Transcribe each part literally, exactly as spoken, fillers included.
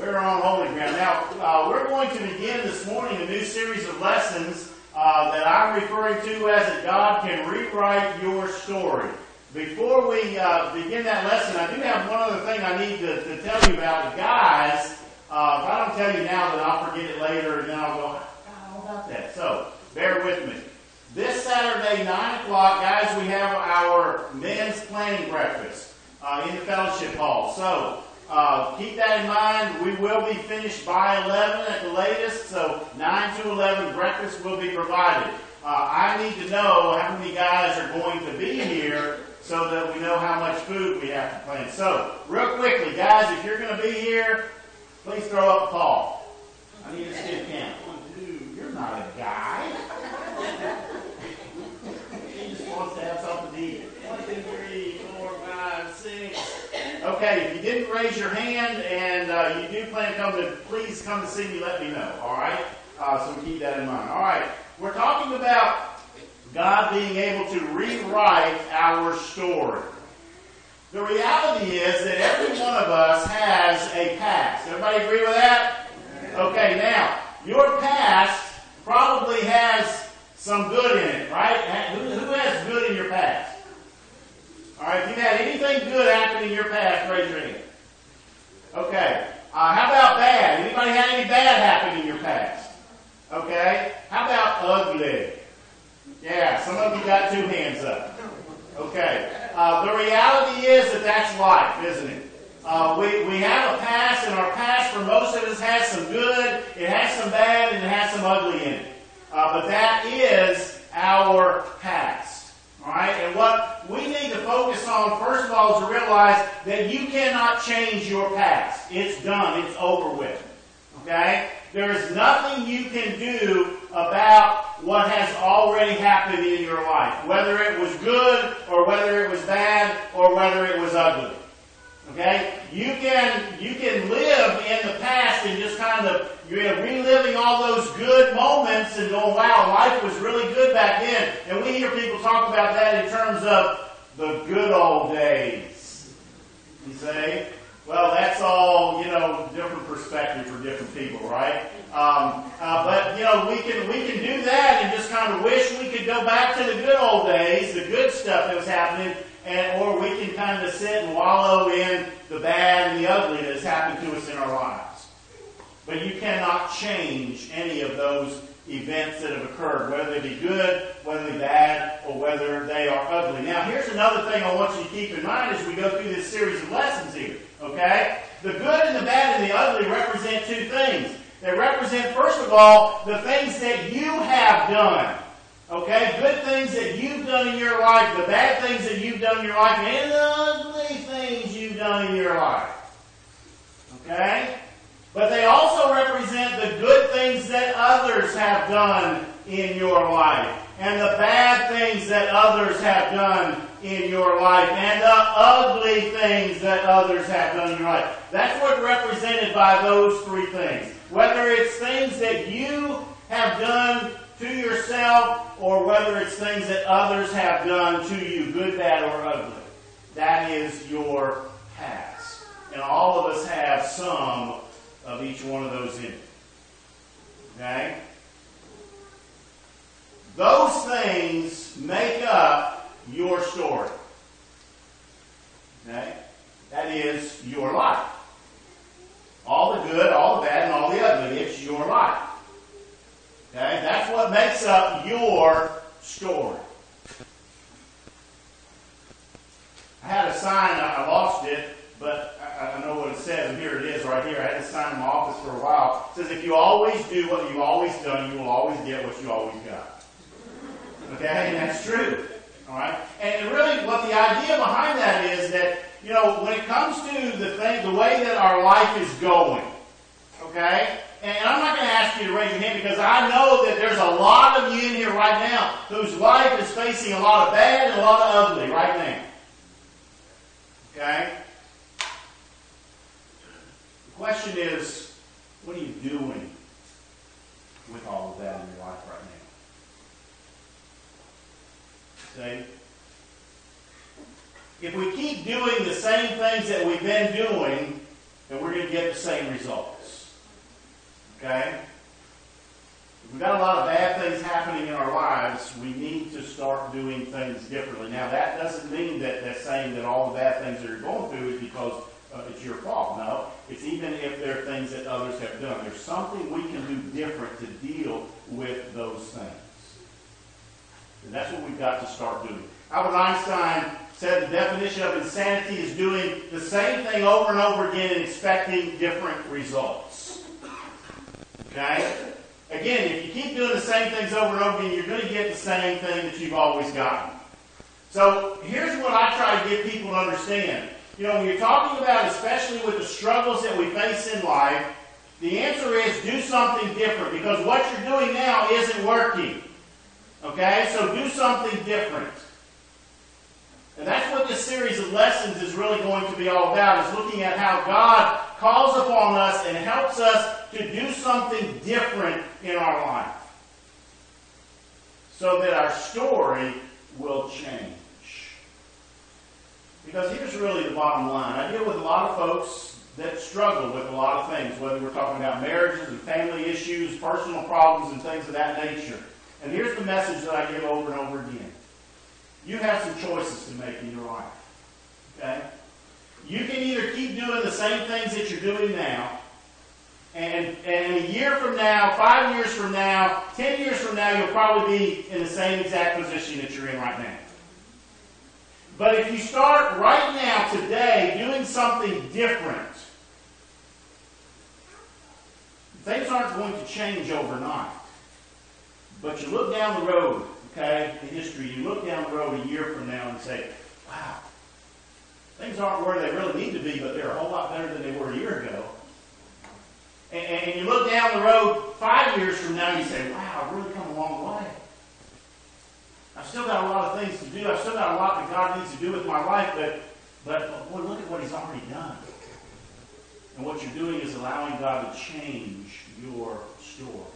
We're on holy ground. Now, uh, we're going to begin this morning a new series of lessons uh, that I'm referring to as that God can rewrite your story. Before we uh, begin that lesson, I do have one other thing I need to, to tell you about. Guys, uh, if I don't tell you now, then I'll forget it later, and then I'll go, how about that? So, bear with me. This Saturday, nine o'clock, guys, we have our men's planning breakfast uh, in the fellowship hall. So, Uh, keep that in mind. We will be finished by eleven at the latest, so nine to eleven breakfast will be provided. Uh, I need to know how many guys are going to be here so that we know how much food we have to plan. So, real quickly, guys, if you're going to be here, please throw up a paw. I need to see a count. One, two, you're not a guy. He just wants to have something to eat. One, two, three, four, five, six. Okay, if you didn't raise your hand and uh, you do plan to come to, please come to see me, let me know, all right? Uh, so keep that in mind. All right, we're talking about God being able to rewrite our story. The reality is that every one of us has a past. Everybody agree with that? Okay, now, your past probably has some good in it, right? Who, who has good in your past? All right, if you've had anything good happen in your past, raise your hand. Okay. Uh, how about bad? Anybody had any bad happen in your past? Okay. How about ugly? Yeah, some of you got two hands up. Okay. Uh, the reality is that that's life, isn't it? Uh, we, we have a past, and our past for most of us has some good, it has some bad, and it has some ugly in it. Uh, but that is our past. All right, and what we need to focus on, first of all, is to realize that you cannot change your past. It's done. It's over with. Okay? There is nothing you can do about what has already happened in your life, whether it was good or whether it was bad or whether it was ugly. Okay? You can you can live in the past and just kind of you're reliving all those good moments and going, wow, life was really good back then. And we hear people talk about that in terms of the good old days. You say, well, that's all, you know, different perspective for different people, right? Um, uh, but, you know, we can we can do that and just kind of wish we could go back to the good old days, the good stuff that was happening, and or we can kind of sit and wallow in the bad and the ugly that has happened to us in our lives. But you cannot change any of those events that have occurred, whether they be good, whether they be bad, or whether they are ugly. Now, here's another thing I want you to keep in mind as we go through this series of lessons here. Okay? The good and the bad and the ugly represent two things. They represent, first of all, the things that you have done. Okay? Good things that you've done in your life, the bad things that you've done in your life, and the ugly things you've done in your life. Okay? But they also represent the good things that others have done in your life, and the bad things that others have done in your life, and the ugly things that others have done in your life. That's what's represented by those three things. Whether it's things that you have done to yourself, or whether it's things that others have done to you, good, bad, or ugly. That is your past. And all of us have some of each one of those in it. Okay? Those things make up your story. Okay? That is your life. All the good, all the bad, and all the ugly. It's your life. Okay? That's what makes up your story. I had a sign, I lost it, but I know what it says, and here it is right here. I had this sign in my office for a while. It says, if you always do what you've always done, you will always get what you always got. Okay? And that's true. All right? And really, what the idea behind that is that, you know, when it comes to the thing, the way that our life is going, okay? And I'm not going to ask you to raise your hand because I know that there's a lot of you in here right now whose life is facing a lot of bad and a lot of ugly right now. Okay? The question is, what are you doing with all of that in your life right now? See? If we keep doing the same things that we've been doing, and we're going to get the same results. Okay? If we've got a lot of bad things happening in our lives, we need to start doing things differently. Now, that doesn't mean that that's saying that all the bad things that you're going through is because uh, it's your fault. No, it's even if there are things that others have done. There's something we can do different to deal with those things. And that's what we've got to start doing. Albert Einstein said the definition of insanity is doing the same thing over and over again and expecting different results. Okay? Again, if you keep doing the same things over and over again, you're going to get the same thing that you've always gotten. So here's what I try to get people to understand. You know, when you're talking about, especially with the struggles that we face in life, the answer is do something different, because what you're doing now isn't working. Okay? So do something different. And that's what this series of lessons is really going to be all about, is looking at how God calls upon us and helps us to do something different in our life, so that our story will change. Because here's really the bottom line. I deal with a lot of folks that struggle with a lot of things, whether we're talking about marriages and family issues, personal problems, and things of that nature. And here's the message that I give over and over again. You have some choices to make in your life. Okay? You can either keep doing the same things that you're doing now, and, and a year from now, five years from now, ten years from now, you'll probably be in the same exact position that you're in right now. But if you start right now, today, doing something different, things aren't going to change overnight. But you look down the road, okay, in history, you look down the road a year from now and say, wow, things aren't where they really need to be, but they're a whole lot better than they were a year ago. And, and you look down the road five years from now and you say, wow, I've really come a long way. I've still got a lot of things to do. I've still got a lot that God needs to do with my life, but, but, but boy, look at what He's already done. And what you're doing is allowing God to change your story.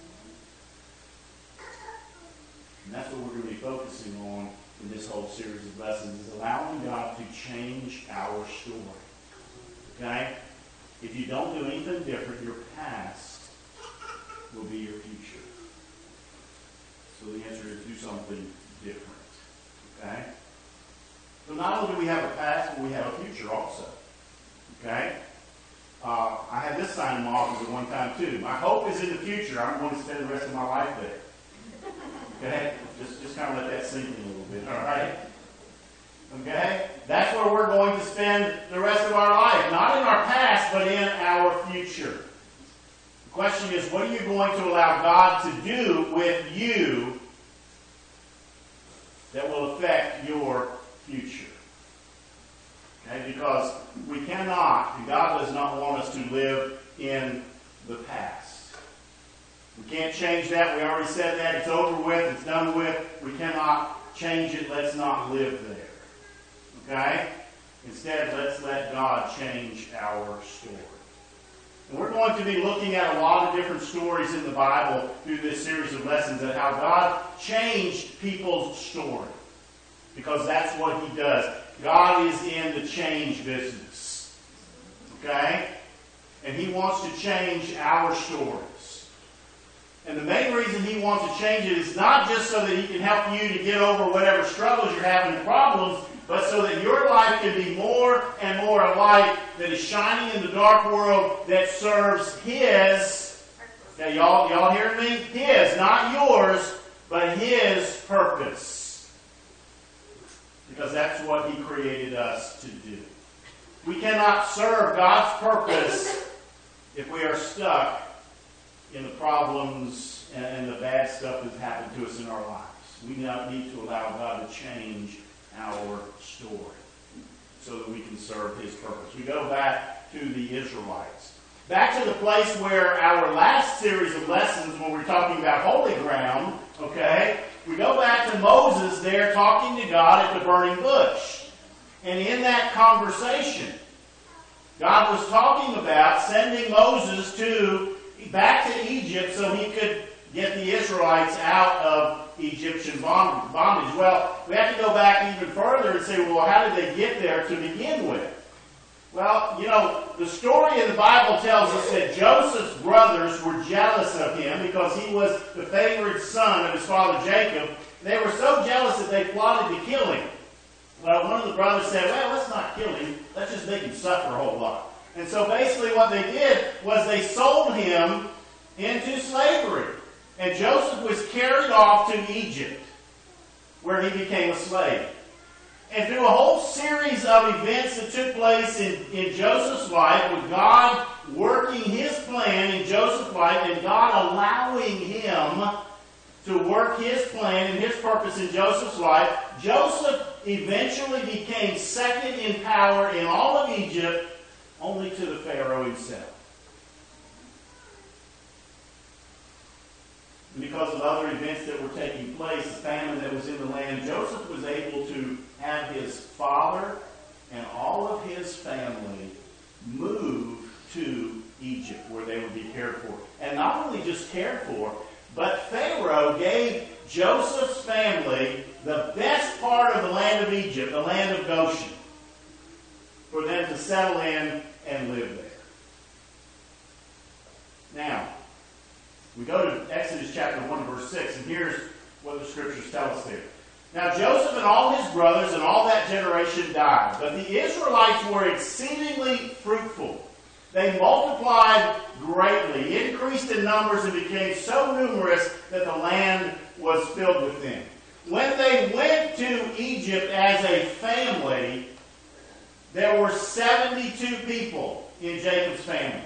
And that's what we're going to be focusing on in this whole series of lessons, is allowing God to change our story. Okay? If you don't do anything different, your past will be your future. So the answer is do something different. Okay? So not only do we have a past, but we have a future also. Okay? Uh, I had this sign in my office at one time too. My hope is in the future. I'm going to spend the rest of my life there. Okay? Just, just kind of let that sink in a little bit. All right? Okay? That's where we're going to spend the rest of our life. Not in our past, but in our future. The question is, what are you going to allow God to do with you that will affect your future? Okay? Because we cannot, and God does not want us to live in the past. We can't change that. We already said that. It's over with. It's done with. We cannot change it. Let's not live there. Okay? Instead, let's let God change our story. And we're going to be looking at a lot of different stories in the Bible through this series of lessons at how God changed people's story. Because that's what He does. God is in the change business. Okay? And He wants to change our stories. And the main reason He wants to change it is not just so that He can help you to get over whatever struggles you're having and problems, but so that your life can be more and more a light that is shining in the dark world that serves His, okay, y'all, y'all hearing me? His, not yours, but His purpose. Because that's what He created us to do. We cannot serve God's purpose if we are stuck in the problems and the bad stuff that's happened to us in our lives. We now need to allow God to change our story so that we can serve His purpose. We go back to the Israelites. Back to the place where our last series of lessons, when we're talking about holy ground, okay, we go back to Moses there talking to God at the burning bush. And in that conversation, God was talking about sending Moses to back to Egypt so he could get the Israelites out of Egyptian bondage. Well, we have to go back even further and say, well, how did they get there to begin with? Well, you know, the story in the Bible tells us that Joseph's brothers were jealous of him because he was the favored son of his father Jacob. They were so jealous that they plotted to kill him. Well, one of the brothers said, well, let's not kill him. Let's just make him suffer a whole lot. And so basically what they did was they sold him into slavery. And Joseph was carried off to Egypt, where he became a slave. And through a whole series of events that took place in, in Joseph's life, with God working his plan in Joseph's life and God allowing him to work his plan and his purpose in Joseph's life, Joseph eventually became second in power in all of Egypt, only to the Pharaoh himself. And because of other events that were taking place, the famine that was in the land, Joseph was able to have his father and all of his family move to Egypt, where they would be cared for. And not only just cared for, but Pharaoh gave Joseph's family the best part of the land of Egypt, the land of Goshen, for them to settle in and live there. Now, we go to Exodus chapter one, verse six, and here's what the scriptures tell us there. Now Joseph and all his brothers and all that generation died, but the Israelites were exceedingly fruitful. They multiplied greatly, increased in numbers, and became so numerous that the land was filled with them. When they went to Egypt as a family, there were seventy-two people in Jacob's family.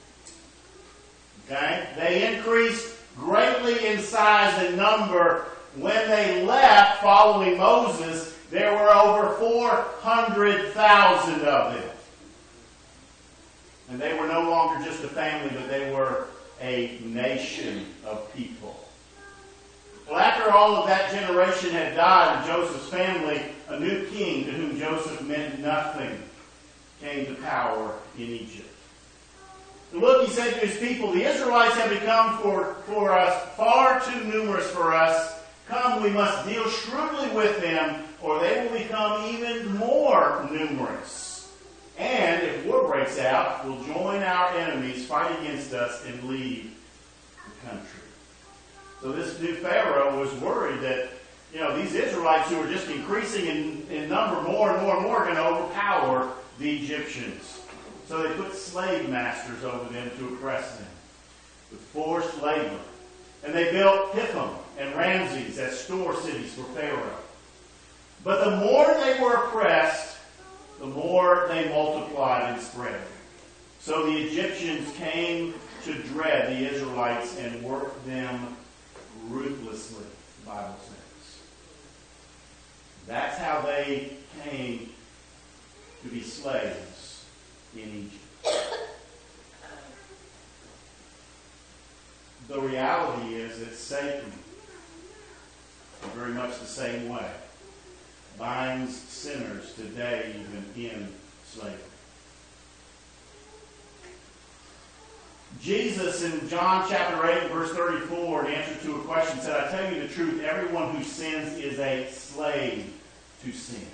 Okay? They increased greatly in size and number. When they left following Moses, there were over four hundred thousand of them. And they were no longer just a family, but they were a nation of people. Well, after all of that generation had died of Joseph's family, a new king to whom Joseph meant nothing came to power in Egypt. And look, he said to his people, the Israelites have become for, for us far too numerous for us. Come, we must deal shrewdly with them, or they will become even more numerous. And if war breaks out, we'll join our enemies, fight against us, and leave the country. So this new Pharaoh was worried that, you know, these Israelites who were just increasing in, in number more and more and more are going to overpower the Egyptians. So they put slave masters over them to oppress them with forced labor. And they built Pithom and Ramses as store cities for Pharaoh. But the more they were oppressed, the more they multiplied and spread. So the Egyptians came to dread the Israelites and worked them ruthlessly, the Bible says. That's how they came to be slaves in Egypt. The reality is that Satan, in very much the same way, binds sinners today even in slavery. Jesus in John chapter eight, verse thirty-four, in answer to a question, said, I tell you the truth, everyone who sins is a slave to sin.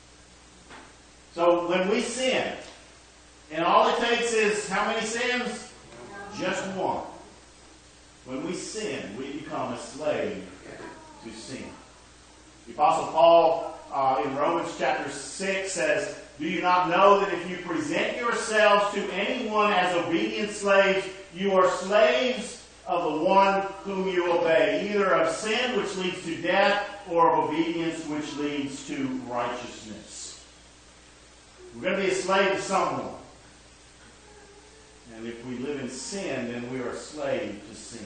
So when we sin, and all it takes is how many sins? Just one. When we sin, we become a slave to sin. The Apostle Paul uh, in Romans chapter six says, do you not know that if you present yourselves to anyone as obedient slaves, you are slaves of the one whom you obey, either of sin which leads to death or of obedience which leads to righteousness. We're going to be a slave to someone. And if we live in sin, then we are a slave to sin.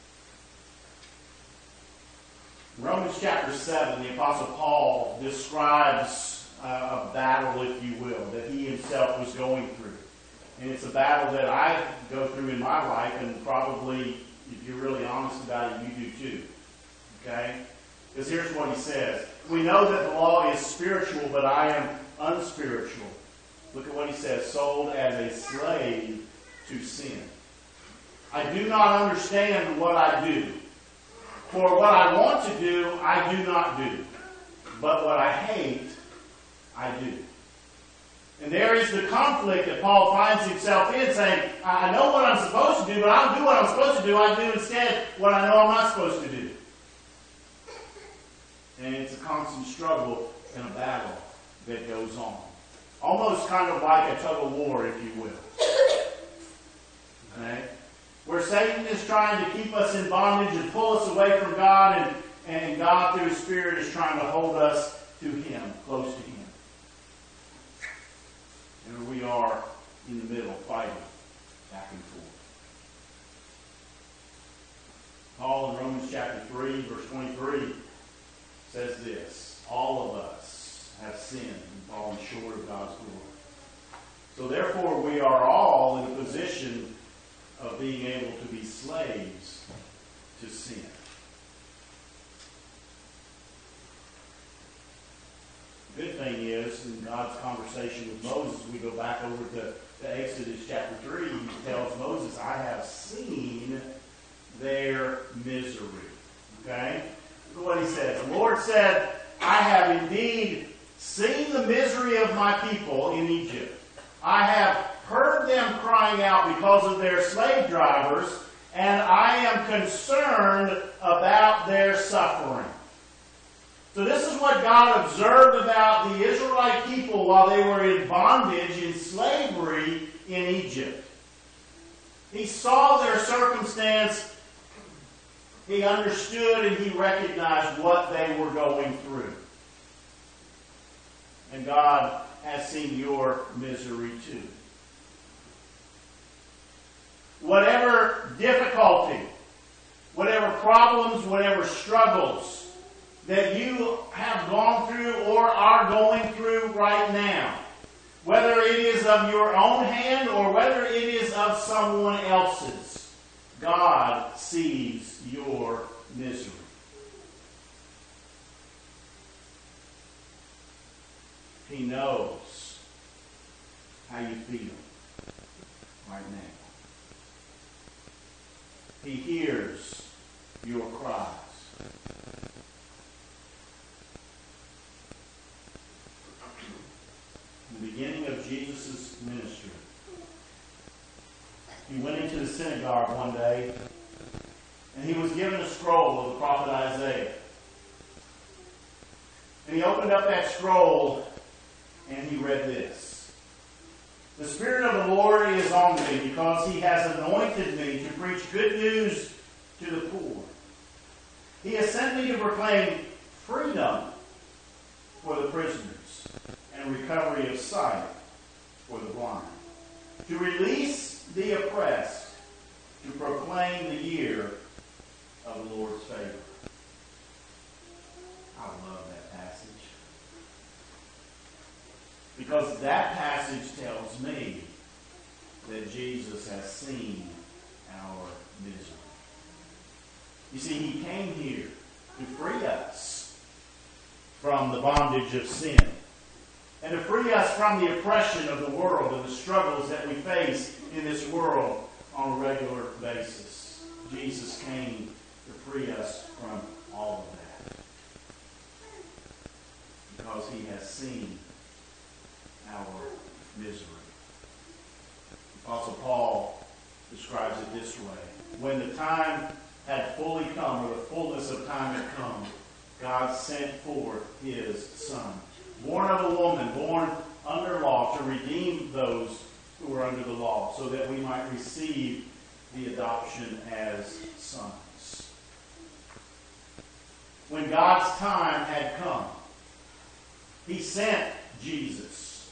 In Romans chapter seven, the Apostle Paul describes uh, a battle, if you will, that he himself was going through. And it's a battle that I go through in my life, and probably, if you're really honest about it, you do too. Okay? Because here's what he says. We know that the law is spiritual, but I am unspiritual. Look at what he says. Sold as a slave to sin. I do not understand what I do. For what I want to do, I do not do. But what I hate, I do. And there is the conflict that Paul finds himself in, saying, I know what I'm supposed to do, but I don't do what I'm supposed to do. I do instead what I know I'm not supposed to do. And it's a constant struggle and a battle that goes on. Almost kind of like a tug of war, if you will. Okay? Where Satan is trying to keep us in bondage and pull us away from God, and, and God through His Spirit is trying to hold us to Him, close to Him. And we are in the middle, fighting back and forth. Paul in Romans chapter three, verse twenty-three, says this: all of us have sinned and fallen short of God's glory. So therefore we are all in a position of being able to be slaves to sin. The good thing is, in God's conversation with Moses, we go back over to, to Exodus chapter three. He tells Moses, I have seen their misery. Okay? Look at what he says. The Lord said, I have indeed seen the misery of my people in Egypt. I have heard them crying out because of their slave drivers, and I am concerned about their suffering. So this is what God observed about the Israelite people while they were in bondage, in slavery in Egypt. He saw their circumstance, he understood, and he recognized what they were going through. And God has seen your misery too. Whatever difficulty, whatever problems, whatever struggles that you have gone through or are going through right now, whether it is of your own hand or whether it is of someone else's, God sees your misery. He knows how you feel right now. He hears your cries. In the beginning of Jesus' ministry, he went into the synagogue one day, and he was given a scroll of the prophet Isaiah. And he opened up that scroll, and he read this: the Spirit of the Lord is on me, because He has anointed me to preach good news to the poor. He has sent me to proclaim freedom for the prisoners and recovery of sight for the blind, to release the oppressed, to proclaim the year of the Lord's favor. I love that passage, because that passage tells me that Jesus has seen our misery. You see, He came here to free us from the bondage of sin, and to free us from the oppression of the world and the struggles that we face in this world on a regular basis. Jesus came to free us from all of that, because He has seen our misery. The Apostle Paul describes it this way: when the time had fully come, or the fullness of time had come, God sent forth His Son, born of a woman, born under law, to redeem those who were under the law, so that we might receive the adoption as sons. When God's time had come, He sent Jesus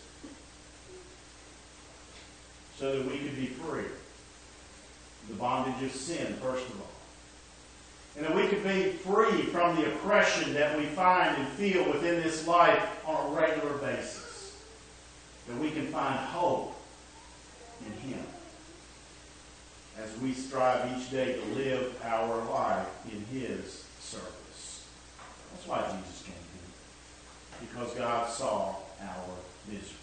so that we could be free of the bondage of sin, first of all. And that we could be free from the oppression that we find and feel within this life on a regular basis. That we can find hope in Him as we strive each day to live our life in His service. That's why Jesus came here. Because God saw our misery.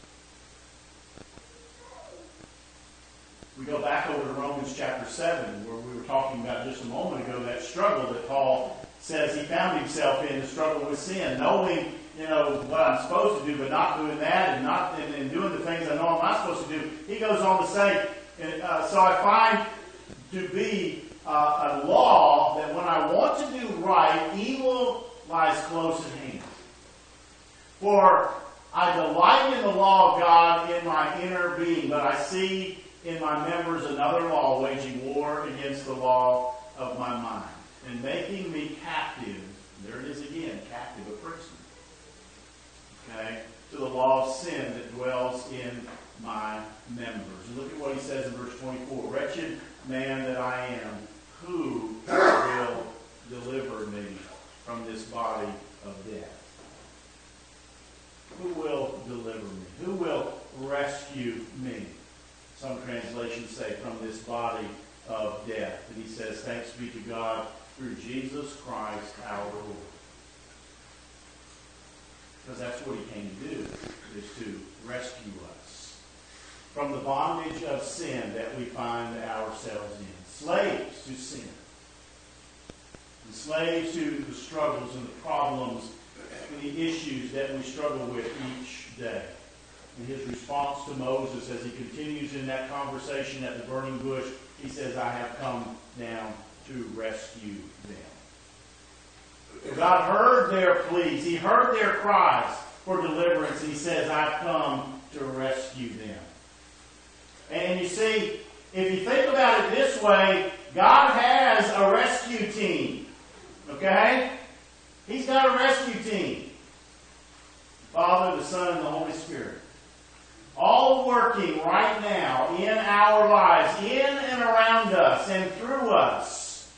We go back over to Romans chapter seven, where we were talking about just a moment ago, that struggle that Paul says he found himself in, the struggle with sin, knowing you know, what I'm supposed to do, but not doing that and not and, and doing the things I know I'm not supposed to do. He goes on to say, uh, so I find to be uh, a law that when I want to do right, evil lies close at hand. For I delight in the law of God in my inner being, but I see in my members another law waging war against the law of my mind, and making me captive, there it is again, captive, a prisoner, okay, to the law of sin that dwells in my members. And look at what he says in verse twenty-four. Wretched man that I am, who will deliver me from this body of death? Who will deliver me? Who will rescue me? Some translations say from this body of death. And he says, thanks be to God through Jesus Christ our Lord. Because that's what he came to do, is to rescue us from the bondage of sin that we find ourselves in. Slaves to sin. And slaves to the struggles and the problems and the issues that we struggle with each day. And his response to Moses as he continues in that conversation at the burning bush, he says, I have come down to rescue them. God heard their pleas. He heard their cries for deliverance. And he says, I've come to rescue them. And you see, if you think about it this way, God has a rescue team. Okay? He's got a rescue team. The Father, the Son, and the Holy Spirit. All working right now in our lives, in and around us, and through us,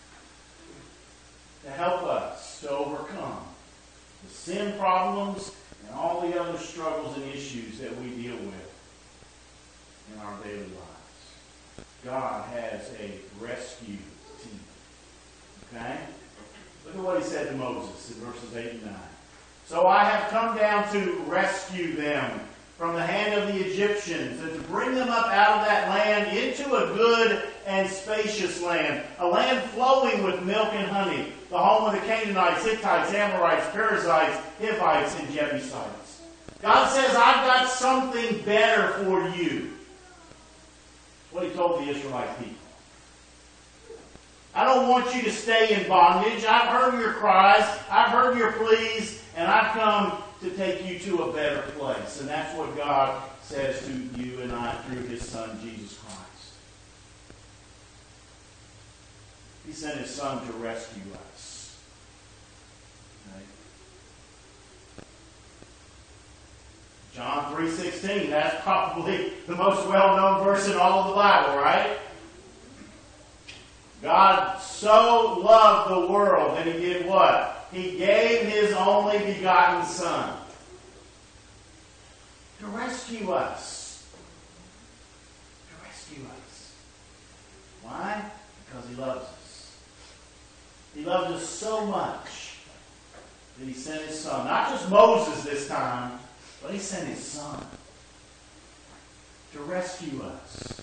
to help us to overcome the sin problems and all the other struggles and issues that we deal with in our daily lives. God has a rescue team. Okay? Look at what he said to Moses in verses eight and nine. So I have come down to rescue them from the hand of the Egyptians, and to bring them up out of that land into a good and spacious land, a land flowing with milk and honey, the home of the Canaanites, Hittites, Amorites, Perizzites, Hivites, and Jebusites. God says, I've got something better for you. That's what he told the Israelite people. I don't want you to stay in bondage. I've heard your cries. I've heard your pleas. And I've come to take you to a better place. And that's what God says to you and I through his Son, Jesus Christ. He sent his Son to rescue us. Right? John three sixteen, that's probably the most well-known verse in all of the Bible, right? God so loved the world that he did what? He gave his only begotten Son to rescue us. To rescue us. Why? Because he loves us. He loved us so much that he sent his Son. Not just Moses this time, but he sent his Son to rescue us.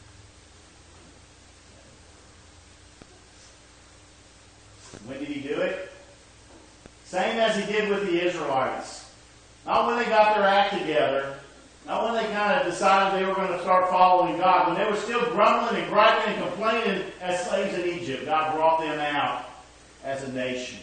When did he do it? Same as he did with the Israelites. Not when they got their act together. Not when they kind of decided they were going to start following God. When they were still grumbling and griping and complaining as slaves in Egypt, God brought them out as a nation.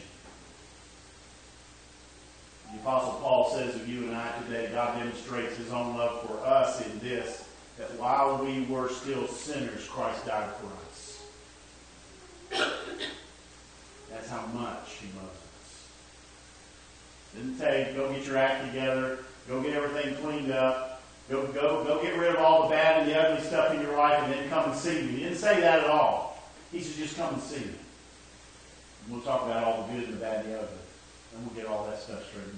The Apostle Paul says of you and I today, God demonstrates his own love for us in this, that while we were still sinners, Christ died for us. That's how much he loves us. Didn't say, go get your act together, go get everything cleaned up, go, go, go get rid of all the bad and the ugly stuff in your life and then come and see me. He didn't say that at all. He said, just come and see me. And we'll talk about all the good and the bad and the ugly. And we'll get all that stuff straightened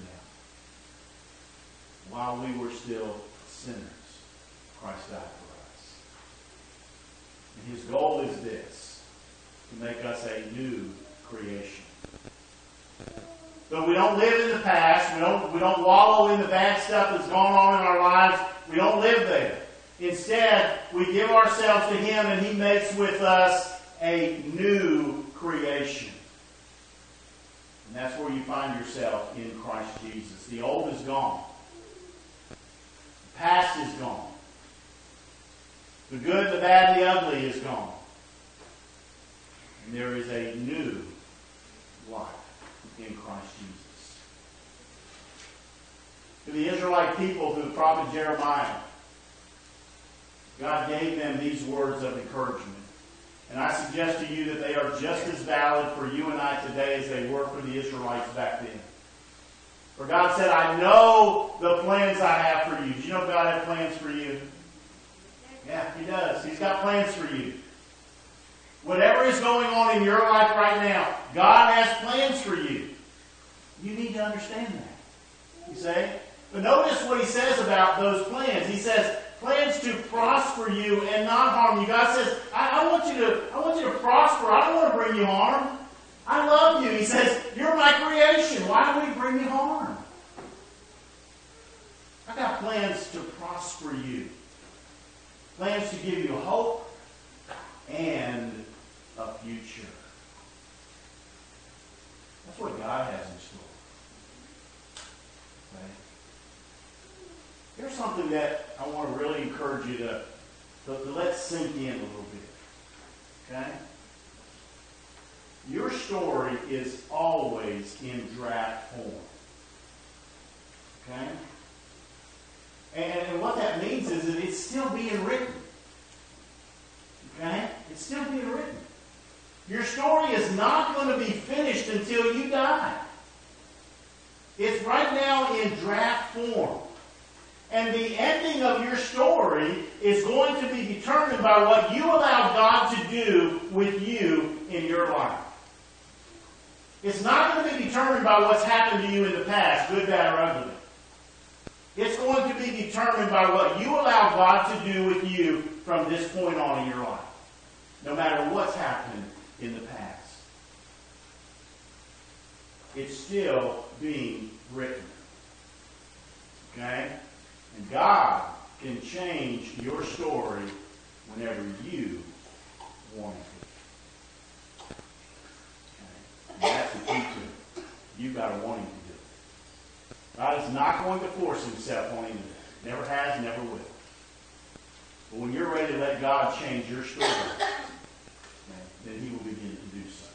out. While we were still sinners, Christ died for us. And his goal is this, to make us a new creation. But we don't live in the past. We don't, we don't wallow in the bad stuff that's going on in our lives. We don't live there. Instead, we give ourselves to him and he makes with us a new creation. And that's where you find yourself in Christ Jesus. The old is gone. The past is gone. The good, the bad, the ugly is gone. And there is a new life in Christ Jesus. To the Israelite people, through the prophet Jeremiah, God gave them these words of encouragement. And I suggest to you that they are just as valid for you and I today as they were for the Israelites back then. For God said, I know the plans I have for you. Do you know God has plans for you? Yeah, He does. He's got plans for you. Whatever is going on in your life right now, God has plans for you. You need to understand that. You say? But notice what He says about those plans. He says, plans to prosper you and not harm you. God says, I, I want you to, I want you to prosper. I don't want to bring you harm. I love you. He says, you're my creation. Why would He bring you harm? I got plans to prosper you. Plans to give you hope and a future. That's what God has in store. Okay? Here's something that I want to really encourage you to, to, to let sink in a little bit. Okay? Your story is always in draft form. Okay? And, and what that means is that it's still being written. Okay? It's still being written. Your story is not going to be finished until you die. It's right now in draft form. And the ending of your story is going to be determined by what you allow God to do with you in your life. It's not going to be determined by what's happened to you in the past, good, bad, or ugly. It's going to be determined by what you allow God to do with you from this point on in your life. No matter what's happened in the past. It's still being written. Okay? And God can change your story whenever you want it. Okay? And that's the key to it. You've got to want Him to do it. God is not going to force Himself on you. Never has, never will. But when you're ready to let God change your story, then He will begin to do so.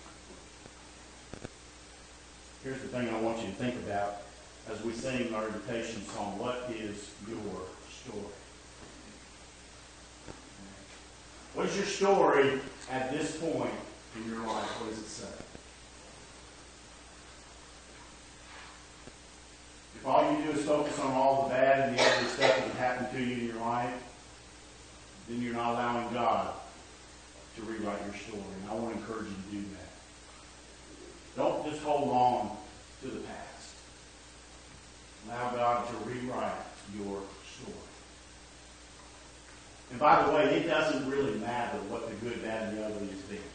Here's the thing I want you to think about as we sing our invitation song. What is your story? What is your story at this point in your life? What does it say? If all you do is focus on all the bad and the ugly stuff that happened to you in your life, then you're not allowing God to rewrite your story. And I want to encourage you to do that. Don't just hold on to the past. Allow God to rewrite your story. And by the way, it doesn't really matter what the good, bad, and the ugly has been.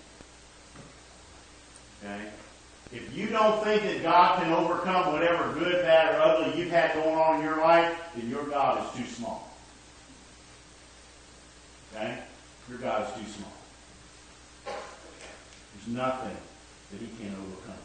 Okay? If you don't think that God can overcome whatever good, bad, or ugly you've had going on in your life, then your God is too small. Okay? Your God is too small. There's nothing that He can't overcome.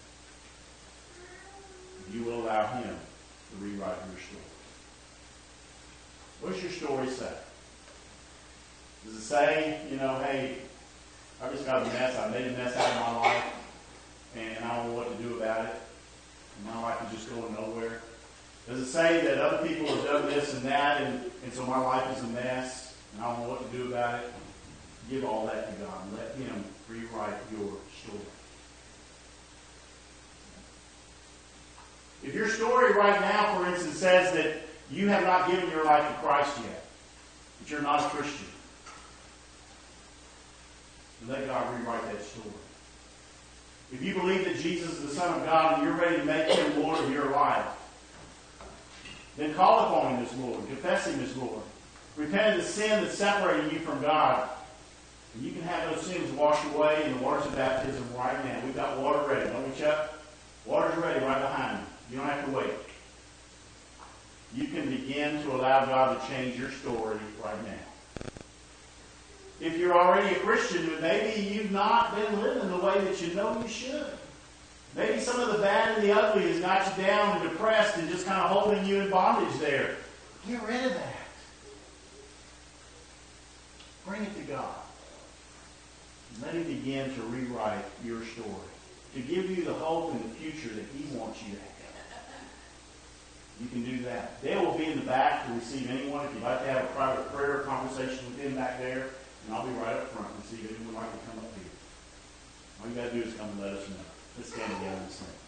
If you will allow Him to rewrite your story. What does your story say? Does it say, you know, hey, I just got a mess, I made a mess out of my life, and I don't know what to do about it, and my life is just going nowhere? Does it say that other people have done this and that, and, and so my life is a mess, and I don't know what to do about it? Give all that to God and let Him rewrite your story. If your story right now, for instance, says that you have not given your life to Christ yet, that you're not a Christian, let God rewrite that story. If you believe that Jesus is the Son of God and you're ready to make Him Lord of your life, then call upon Him as Lord. Confess Him as Lord. Repent of the sin that's separating you from God. And you can have those sins washed away in the waters of baptism right now. We've got water ready, don't we, Chuck? Water's ready right behind you. You don't have to wait. You can begin to allow God to change your story right now. If you're already a Christian, but maybe you've not been living the way that you know you should. Maybe some of the bad and the ugly has got you down and depressed and just kind of holding you in bondage there. Get rid of that. Bring it to God. Let Him begin to rewrite your story, to give you the hope and the future that He wants you to have. You can do that. Dale will be in the back to receive anyone. If you'd like to have a private prayer conversation with him back there, and I'll be right up front to see if anyone would like to come up here. All you got to do is come and let us know. Let's stand together and sing.